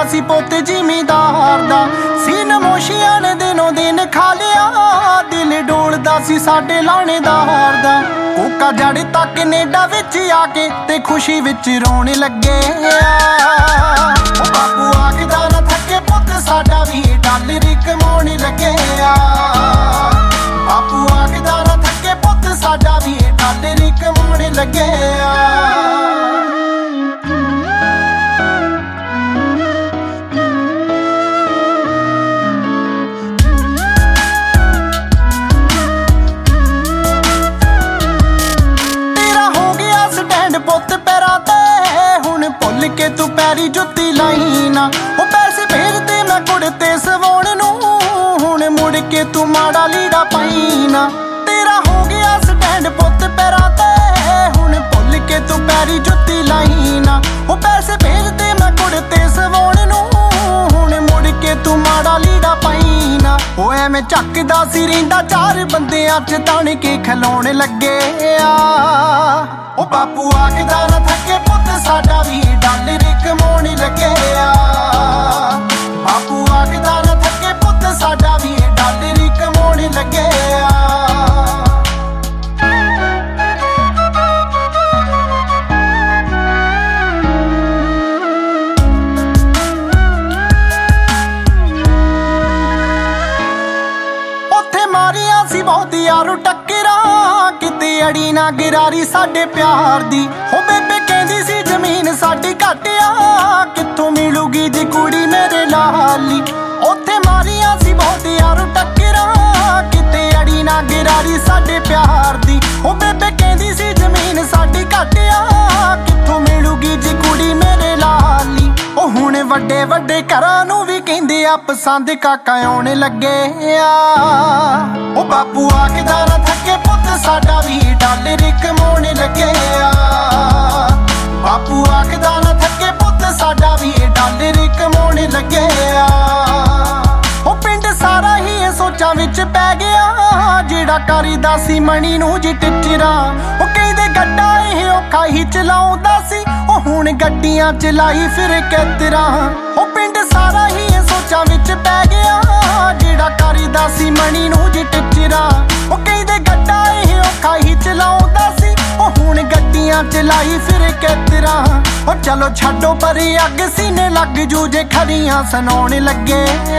सी पुत जिमीदार दा। सी नमोशियां ने दिनों दिन खा लिया, दिल डोलदा सी साडे लाणेदार दा। कोका जड़ता कनेडा विच आके ते खुशी विच रोण लगे। बापू आखदा ना थके पुत साडा भी डॉलर कमाउण लगे। बापू आखदा ना थके पुत साडा भी डॉलर कमाउण लगे। पुत पैरां ते हुण भुल के तू पैरी जुत्ती लाई ना। ओ पैसे भेजदे मैं कुड़ते सवाउण नूं, हुण मुड़ के तू माड़ा लीड़ा पाई ना। तेरा हो गया स्टैंड पुत पैरां ते हुण भुल के तू पैरी जुत्ती लाई ना। ओ पैसे भेजदे मैं कुड़ते सवाउण नूं, हुण मुड़ के तू माड़ा लीड़ा पाई ना। ओ एवें झकदा सी रहिंदा चार बंदियां च तण के खिलाउण लगे। ओ बापू आखदा ना थके पुत साडा भी डॉलर कमाउण लगे। बापू आखदा ना थके पुत साडा भी डॉलर कमाउण लगे। उत्थे मारियां सी बहुत यारो टक्करां, किते अड़ी ना गिरारी साडे प्यार दी। हो बेबे कहंदी सी जमीन साडी घट आ, कित्थों मिलूगी जी कुड़ी मेरे लाली। उत्थे मारियां सी बहुत यारो टक्करां, किते अड़ी ना गिरारी साडे प्यार दी। हो बेबे कहंदी सी जमीन साडी घट आ, कित्थों मिलूगी जी कुड़ी मेरे लाली। ओ हुण वड्डे वड्डे घरां नूं वी कहंदे आ पसंद काका आउण लगे। ओ बापू आखदा ना थके पुत साडा भी डॉलर कमाउण लगे। बापू आखदा ना थके पुत साडा भी डॉलर कमाउण लगे। ओ पिंड सारा ही ये सोचां विच पै गया, जिहड़ा करदा सी मणी नूं जी टिचरा। ओ कहंदे गड्डा इह औखा ही चलाउंदा सी, ओ हुण गड्डियां चलाई फिर कैतरा। ओ पिंड सारा ही ये सोचां विच पै गया, जिहड़ा करदा सी मणी नूं जी टिचरा। ओ कहंदे गड्डा इह औखा ही चलाउंदा सी, ओ हुण गड्डियां चलाई फिर कैतरा। ओ चलो छड्डो परे अग सीने लग जू जे खरियां सुनाउण लगे।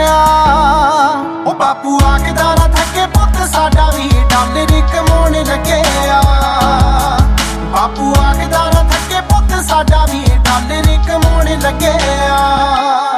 ओ बापू आखदा ना थके पुत साडा भी डॉलर कमाउण लगे। बापू आखदा ना थके पुत साडा भी डॉलर कमाउण लगे।